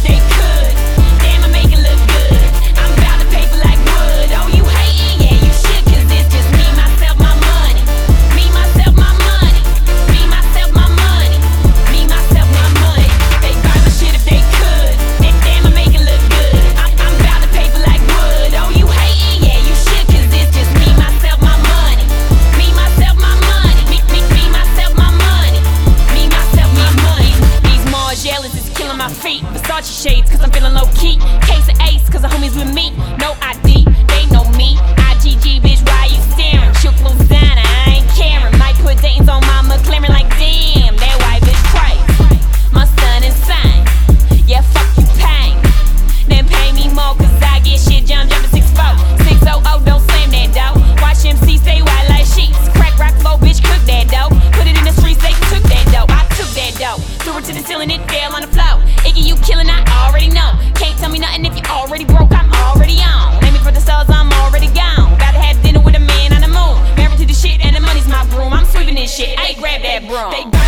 they could. Damn, I make it look good. I'm about to paper like wood. Oh, you hating? Yeah, you should, cause it's just me, myself, my money. Me, myself, my money. Me, myself, my money. Me, myself, my money. They buy my shit if they could. Damn, I make it look good. I'm about to paper like wood. Oh, you hating? Yeah, you should, cause it's just me, myself, my money. Me, myself, my money. Me, myself, my money. Me, myself, my money. These Margielas is killing my feet. Versace shades, cause I'm feeling low key. Case of Ace, cause the homies with me. No ID, they know me. IGG, bitch, why you staring? Shook Louisiana, I ain't caring. Might put Dayton's on my McLaren like damn. That white bitch crazy. My son insane. Yeah, fuck you, pain. Then pay me more, cause I get shit jumping 6'4". 600, don't slam that dough. Watch MC stay white like sheets. Crack rock flow, bitch, cook that dough. Put it in the streets, they took that dough. I took that dough. Threw it to the ceiling, it fell on the floor. Iggy, you killing, I already know. Can't tell me nothing if you already broke, I'm already on. Name me for the stars, I'm already gone. About to have dinner with a man on the moon. Married to the shit and the money's my broom. I'm sweeping this shit, I grab that broom. They